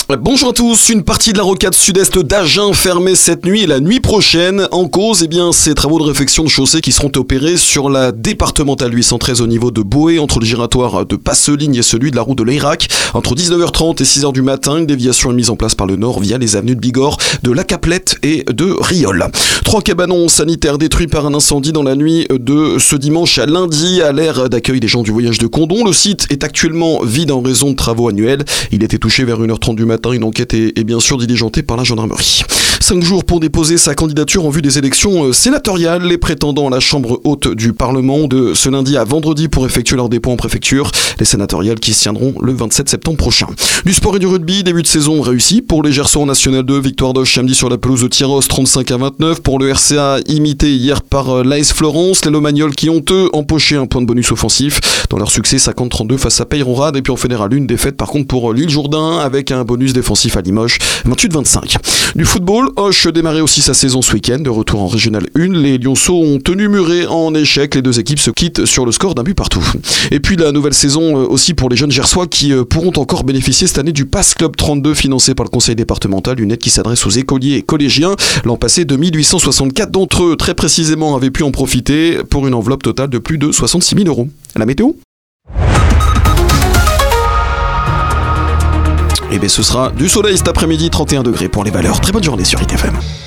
Bonjour à tous, une partie de la rocade sud-est d'Agen fermée cette nuit et la nuit prochaine. En cause, ces travaux de réfection de chaussée qui seront opérés sur la départementale 813 au niveau de Boé, entre le giratoire de Passeligne et celui de la route de l'Eyrac. Entre 19h30 et 6h du matin, une déviation est mise en place par le nord via les avenues de Bigorre, de La Caplette et de Rieul. 3 cabanons sanitaires détruits par un incendie dans la nuit de ce dimanche à lundi à l'aire d'accueil des gens du voyage de Condom. Le site est actuellement vide en raison de travaux annuels. Il était touché vers 1h30 du matin. Une enquête est bien sûr diligentée par la gendarmerie. 5 jours pour déposer sa candidature en vue des élections sénatoriales. Les prétendants à la Chambre haute du Parlement ont de ce lundi à vendredi pour effectuer leur dépôt en préfecture. Les sénatoriales qui se tiendront le 27 septembre prochain. Du sport et du rugby, début de saison réussi pour les Gersons en National 2. Victoire d'Auch samedi sur la pelouse de Tyros, 35-29. Pour le RCA, imité hier par l'AS Florence. Les Lomagnols qui ont eux empoché un point de bonus offensif dans leur succès 50-32 face à Peyrorade. Et puis en Fédéral 1, défaite par contre pour l'Île Jourdain avec un bonus défensif à Limoges, 28-25. Du football, Auch démarrait aussi sa saison ce week-end, de retour en Régional 1. Les Lionceaux ont tenu muret en échec. Les deux équipes se quittent sur le score d'un but partout. Et puis la nouvelle saison aussi pour les jeunes Gersois qui pourront encore bénéficier cette année du Pass Club 32 financé par le conseil départemental, une aide qui s'adresse aux écoliers et collégiens. L'an passé, 2864 d'entre eux, très précisément, avaient pu en profiter pour une enveloppe totale de plus de 66 000 €. La météo ? Ce sera du soleil cet après-midi, 31 degrés pour les Valeurs. Très bonne journée sur ITFM.